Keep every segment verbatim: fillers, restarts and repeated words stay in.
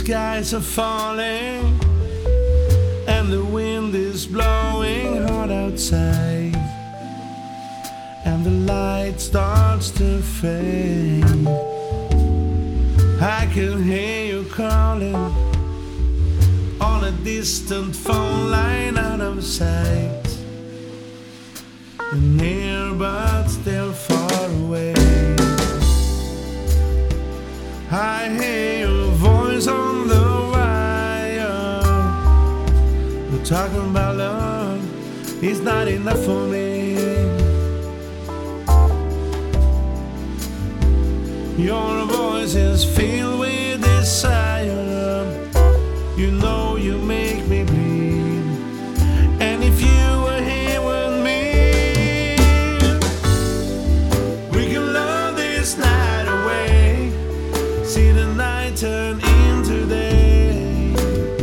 skies are falling and the wind is blowing hard outside, and the light starts to fade. I can hear you calling on a distant phone line out of sight. You're near but still far away. I hear your voice on the wire. We're talking about love, it's not enough for me. Your voice is filled with desire. You know you make me bleed. And if you were here with me, we can love this night away. See the night turn into day,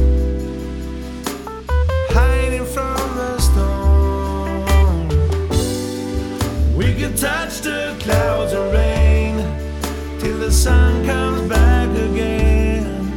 hiding from the storm. We can touch the clouds and rain till the sun comes back again.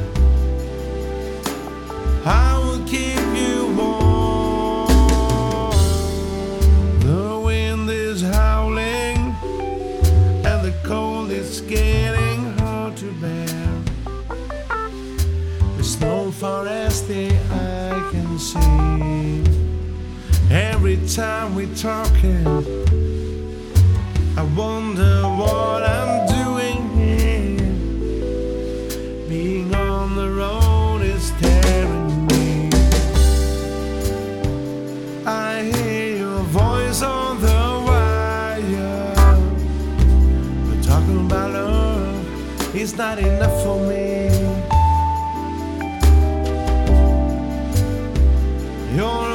I will keep you warm. The wind is howling and the cold is getting hard to bear. There's no forest that I can see. Every time we're talking, I wonder what I'm doing here. Being on the road is tearing me. I hear your voice on the wire. We're talking about love, it's not enough for me. You're